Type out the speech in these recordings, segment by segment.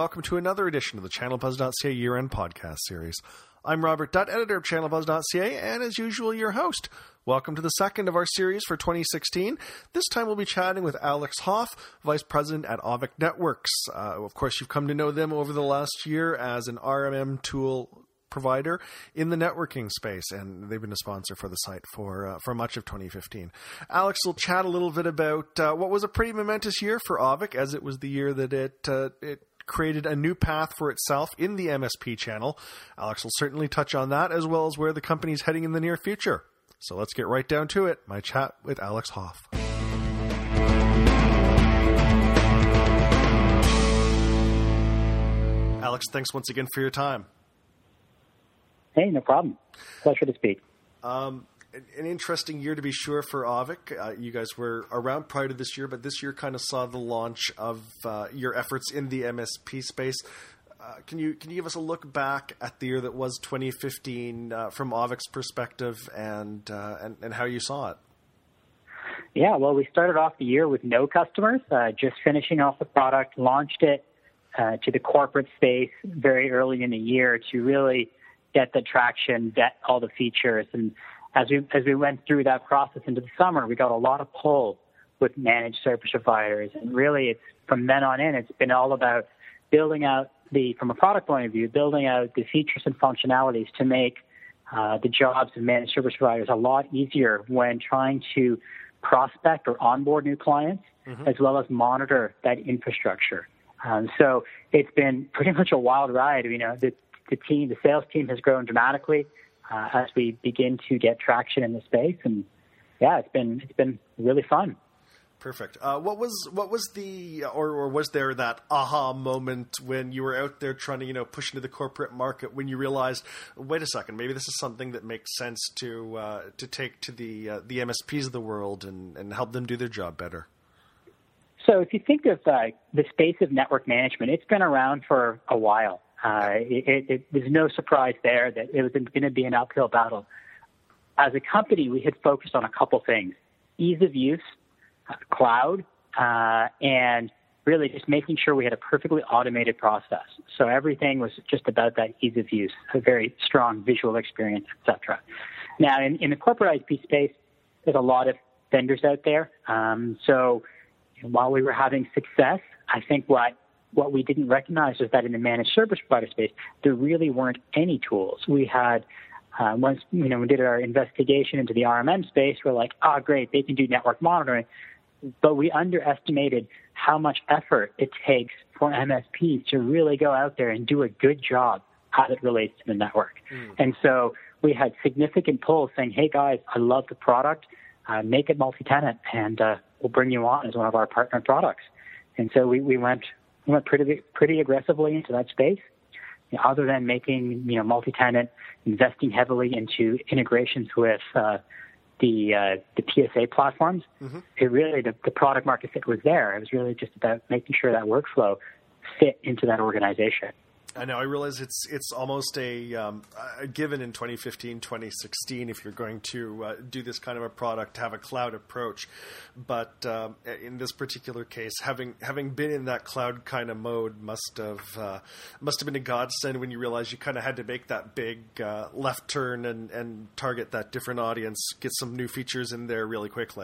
welcome to another edition of the ChannelBuzz.ca year-end podcast series. I'm Robert Dutt, editor of ChannelBuzz.ca, and as usual, your host. Welcome to the second of our series for 2016. This time we'll be chatting with Alex Hoff, Vice President at Auvik Networks. Of course, you've come to know them over the last year as an RMM tool provider in the networking space, and they've been a sponsor for the site for much of 2015. Alex will chat a little bit about what was a pretty momentous year for Auvik, as it was the year that it created a new path for itself in the MSP channel. Alex will certainly touch on that, as well as where the company's heading in the near future. So let's get right down to it, my chat with Alex Hoff. Alex, thanks once again for your time. Hey, no problem. Pleasure to speak. An interesting year to be sure for Auvik. You guys were around prior to this year, but this year kind of saw the launch of your efforts in the MSP space. Can you give us a look back at the year that was 2015 from Auvik's perspective and how you saw it? Yeah, well, we started off the year with no customers, just finishing off the product, launched it to the corporate space very early in the year to really get the traction, get all the features. And as we went through that process into the summer, we got a lot of pull with managed service providers. And really, it's from then on in, it's been all about building out from a product point of view, building out the features and functionalities to make the jobs of managed service providers a lot easier when trying to prospect or onboard new clients, as well as monitor that infrastructure. So it's been pretty much a wild ride. You know, the sales team has grown dramatically as we begin to get traction in the space, and yeah, it's been really fun. Perfect. What was the or was there that aha moment when you were out there trying to push into the corporate market, when you realized, wait a second, maybe this is something that makes sense to take to the MSPs of the world and help them do their job better? So if you think of the space of network management, it's been around for a while. There's no surprise there that it was going to be an uphill battle. As a company, we had focused on a couple things: ease of use, cloud, and really just making sure we had a perfectly automated process. So everything was just about that ease of use, a very strong visual experience, etc. Now, in the corporate IP space, there's a lot of vendors out there. So while we were having success, I think what we didn't recognize was that in the managed service provider space, there really weren't any tools. We had, once we did our investigation into the RMM space, we're like, great, they can do network monitoring. But we underestimated how much effort it takes for MSPs to really go out there and do a good job as it relates to the network. And so we had significant pulls saying, hey, guys, I love the product. Make it multi-tenant, and we'll bring you on as one of our partner products. And so we went pretty aggressively into that space. Other than making multi-tenant, investing heavily into integrations with the PSA platforms, it really the product market fit was there. It was really just about making sure that workflow fit into that organization. I know. I realize it's almost a given in 2015, 2016, if you're going to do this kind of a product, have a cloud approach. But in this particular case, having been in that cloud kind of mode must have been a godsend when you realize you kind of had to make that big left turn and target that different audience, get some new features in there really quickly.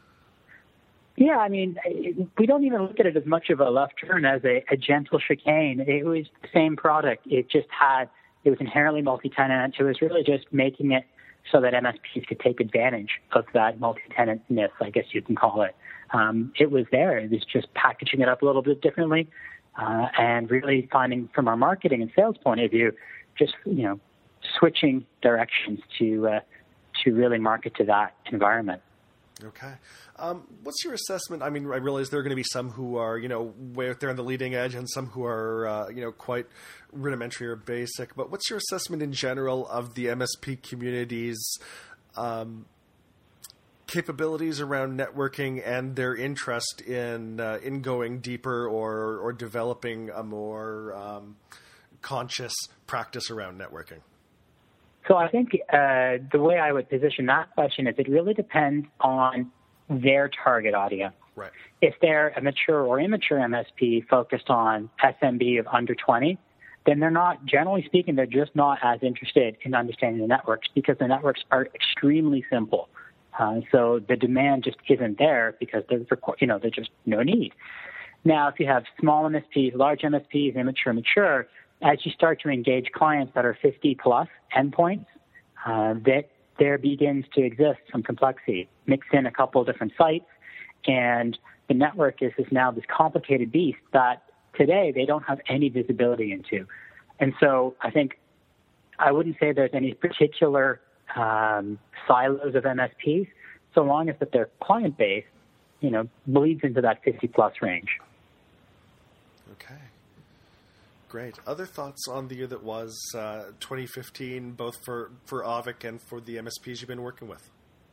Yeah, I mean, we don't even look at it as much of a left turn as a gentle chicane. It was the same product. It was inherently multi-tenant. It was really just making it so that MSPs could take advantage of that multi-tenantness, I guess you can call it. It was there. It was just packaging it up a little bit differently and really finding, from our marketing and sales point of view, just, switching directions to really market to that environment. Okay. What's your assessment? I mean, I realize there are going to be some who are, way out there on the leading edge and some who are, quite rudimentary or basic. But what's your assessment in general of the MSP community's capabilities around networking and their interest in going deeper or developing a more conscious practice around networking? So I think the way I would position that question is it really depends on their target audience. Right. If they're a mature or immature MSP focused on SMB of under 20, then they're not, generally speaking, they're just not as interested in understanding the networks because the networks are extremely simple. So the demand just isn't there because there's just no need. Now, if you have small MSPs, large MSPs, immature, mature, as you start to engage clients that are 50 plus endpoints, that there begins to exist some complexity. Mix in a couple of different sites, and the network is now this complicated beast that today they don't have any visibility into. And so I think I wouldn't say there's any particular silos of MSPs, so long as that their client base, bleeds into that 50 plus range. Okay. Great. Other thoughts on the year that was 2015, both for Avik and for the MSPs you've been working with?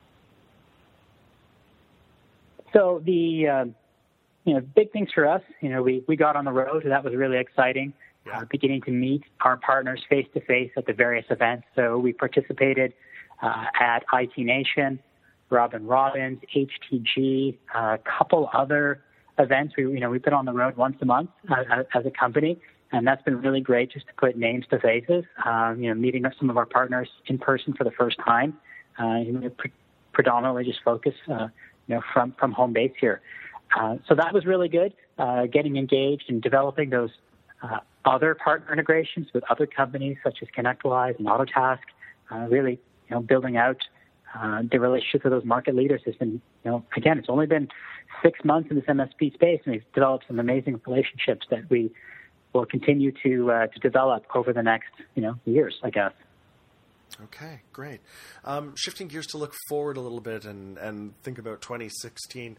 So the big things for us, we got on the road. That was really exciting. Yeah. Beginning to meet our partners face to face at the various events. So we participated at IT Nation, Robin Robbins, HTG, a couple other events. We've been on the road once a month as a company, and that's been really great just to put names to faces. Meeting some of our partners in person for the first time. Predominantly just focus, from home base here. So that was really good. Getting engaged and developing those other partner integrations with other companies such as ConnectWise and Autotask. Really, building out the relationship with those market leaders has been, again, it's only been 6 months in this MSP space, and we've developed some amazing relationships that we will continue to develop over the next, years, I guess. Okay, great. Shifting gears to look forward a little bit and think about 2016.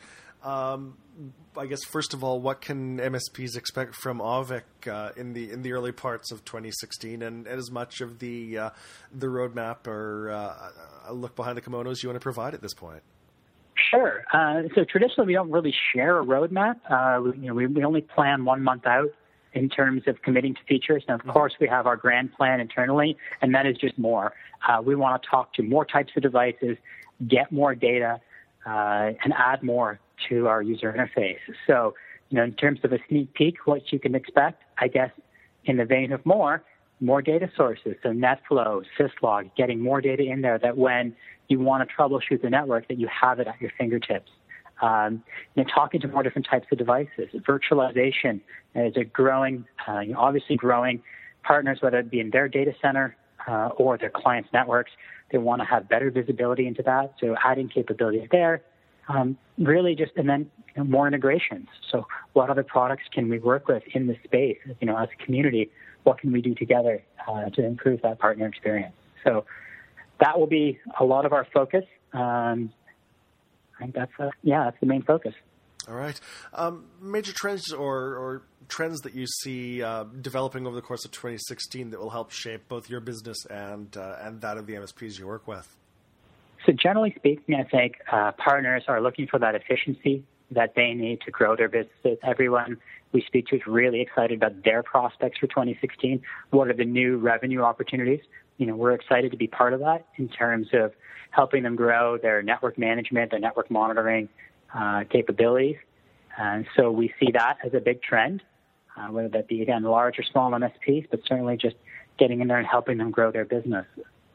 I guess first of all, what can MSPs expect from Avik in the early parts of 2016, and as much of the roadmap or a look behind the kimonos you want to provide at this point? Sure. So traditionally, we don't really share a roadmap. We only plan 1 month out in terms of committing to features. And of course, we have our grand plan internally, and that is just more. We want to talk to more types of devices, get more data, and add more to our user interface. So, in terms of a sneak peek, what you can expect, I guess, in the vein of more data sources. So NetFlow, Syslog, getting more data in there that when you want to troubleshoot the network, that you have it at your fingertips. Talking to more different types of devices. Virtualization is a growing, obviously growing partners, whether it be in their data center or their clients' networks. They want to have better visibility into that, so adding capabilities there. Really just, and then more integrations. So what other products can we work with in this space? As a community, what can we do together to improve that partner experience? So that will be a lot of our focus. I think that's the main focus. All right. Major trends or trends that you see developing over the course of 2016 that will help shape both your business and that of the MSPs you work with? So generally speaking, I think partners are looking for that efficiency that they need to grow their businesses. Everyone we speak to is really excited about their prospects for 2016. What are the new revenue opportunities? We're excited to be part of that in terms of helping them grow their network management, their network monitoring capabilities. And so we see that as a big trend, whether that be, again, large or small MSPs, but certainly just getting in there and helping them grow their business.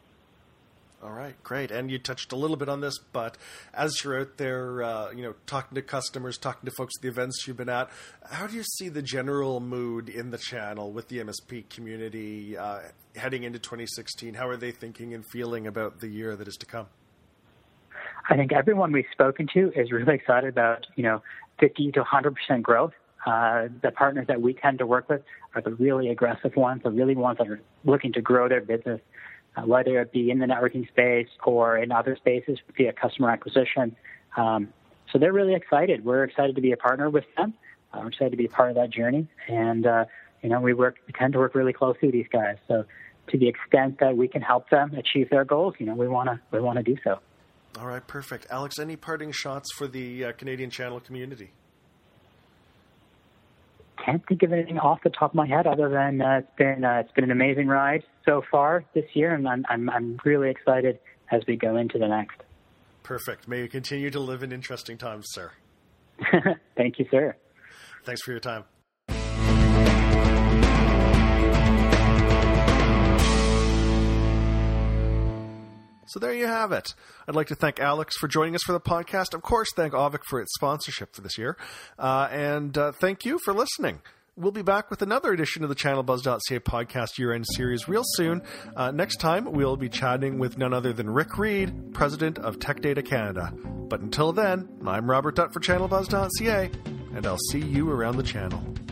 All right, great. And you touched a little bit on this, but as you're out there, talking to customers, talking to folks at the events you've been at, how do you see the general mood in the channel with the MSP community heading into 2016? How are they thinking and feeling about the year that is to come? I think everyone we've spoken to is really excited about, 50 to 100% growth. The partners that we tend to work with are the really aggressive ones, the really ones that are looking to grow their business, whether it be in the networking space or in other spaces via customer acquisition. So they're really excited. We're excited to be a partner with them. We're excited to be a part of that journey. And, we tend to work really closely with these guys. So to the extent that we can help them achieve their goals, we want to do so. All right, perfect. Alex, any parting shots for the Canadian channel community? Can't think of anything off the top of my head other than it's been an amazing ride so far this year, and I'm really excited as we go into the next. Perfect. May you continue to live in interesting times, sir. Thank you, sir. Thanks for your time. So there you have it. I'd like to thank Alex for joining us for the podcast. Of course, thank Auvik for its sponsorship for this year. And thank you for listening. We'll be back with another edition of the ChannelBuzz.ca podcast year-end series real soon. Next time, we'll be chatting with none other than Rick Reed, President of Tech Data Canada. But until then, I'm Robert Dutt for ChannelBuzz.ca, and I'll see you around the channel.